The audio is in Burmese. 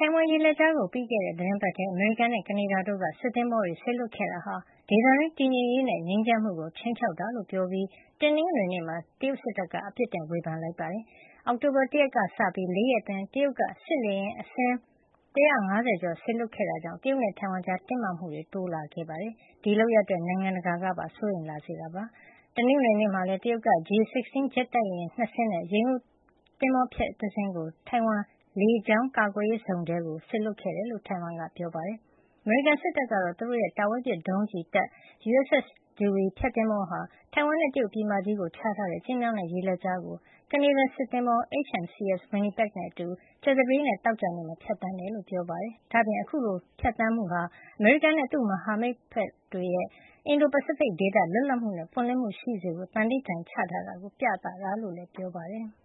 ထိုင်ဝမ်ရေလက်ကြားကို ပြီးခဲ့တဲ့ သီတင်းပတ်ထဲ အမေရိကန်နဲ့ ကနေဒါတို့က စစ်သင်္ဘောတွေ စေလွှတ်ခဲ့တာဟာ ဒေသတွင်း တည်ငြိမ်ရေးနဲ့ ငြိမ်းချမ်းမှုကို ခြိမ်းခြောက်တာလို့ ပြောပြီး တနင်္ဂနွေနေ့မှာ တရုတ်စစ်တပ်က အပြစ်တင် ဝေဖန်လိုက်ပါတယ်။ အောက်တိုဘာ ၁ ရက်ကစပြီး ၄ ရက်အတွင်း တရုတ်က စစ်လေယာဉ် အစင်း ၁၅၀ ကျော် စေလွှတ်ခဲ့တာကြောင့် တရုတ်နဲ့ ထိုင်ဝမ်ကြား တင်းမာမှုတွေ တိုးလာခဲ့တာပါ။ ဒီလုပ်ရပ်အတွက် နိုင်ငံတကာကပါ စိုးရိမ်လာစေတာပါ။ တနင်္ဂနွေနေ့မှာလည်း တရုတ်က J-16 ဂျက်တိုက်လေယာဉ် ၂ စင်းနဲ့ ရေငုပ်သင်္ဘောဖျက်တစင်းကို ထိုင်ဝမ်လေကြောင်း ကာကွယ်ရေးဇုံထဲ စေလွှတ်ခဲ့တယ်လို့ ထိုင်ဝမ်က ပြောပါတယ်။ အမေရိကန်စစ်တပ်ကတော့ သူတို့ရဲ့ တာဝေးပစ်ဒုံးကျည်တပ် USS Dewey ဖျက်သင်္ဘောဟာ ထိုင်ဝမ်နဲ့ တရုတ်ပြည်မကြီးကို ခြားထားတဲ့ ကျဉ်းမြောင်းတဲ့ ရေလက်ကြားကို ကနေဒါစစ်သင်္ဘော HMCS Winnipeg နဲ့အတူ ကြာသပတေးနဲ့ သောကြာနေ့မှာ ဖြတ်သန်းခဲ့တယ်လို့ ပြောပါတယ်။ ဒါ့အပြင် အခုလို ဖြတ်သန်းမှုဟာ အမေရိကန်နဲ့ သူ့မဟာမိတ်တွေရဲ့ အင်ဒို-ပစိဖိတ်ဒေသ လွတ်လပ်မှုနဲ့ ပွင့်လင်းမှုရှိစေဖို့ သန္နိဋ္ဌာန်ချထားတာကို ပြသတာလို့လည်း ပြောပါတယ်။